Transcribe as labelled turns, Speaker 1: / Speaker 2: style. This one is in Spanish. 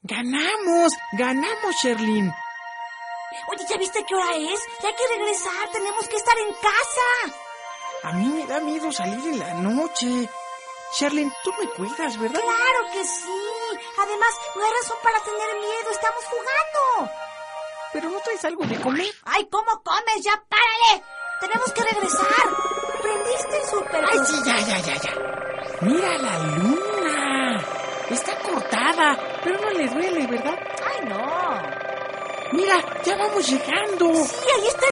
Speaker 1: ¡Ganamos, Sherlyn!
Speaker 2: Oye, ¿ya viste qué hora es? Ya hay que regresar, tenemos que estar en casa.
Speaker 1: A mí me da miedo salir en la noche. Sherlyn, tú me cuidas, ¿verdad?
Speaker 2: ¡Claro que sí! Además, no hay razón para tener miedo, estamos jugando.
Speaker 1: ¿Pero no traes algo de comer?
Speaker 2: ¡Ay, cómo comes! ¡Ya párale! ¡Tenemos que regresar! ¿Prendiste el súper?
Speaker 1: ¡Ay, sí, ya! ¡Mira la luna! Está cortada, pero no le duele, ¿verdad?
Speaker 2: ¡Ay, no!
Speaker 1: ¡Mira, ya vamos llegando!
Speaker 2: Sí, ahí está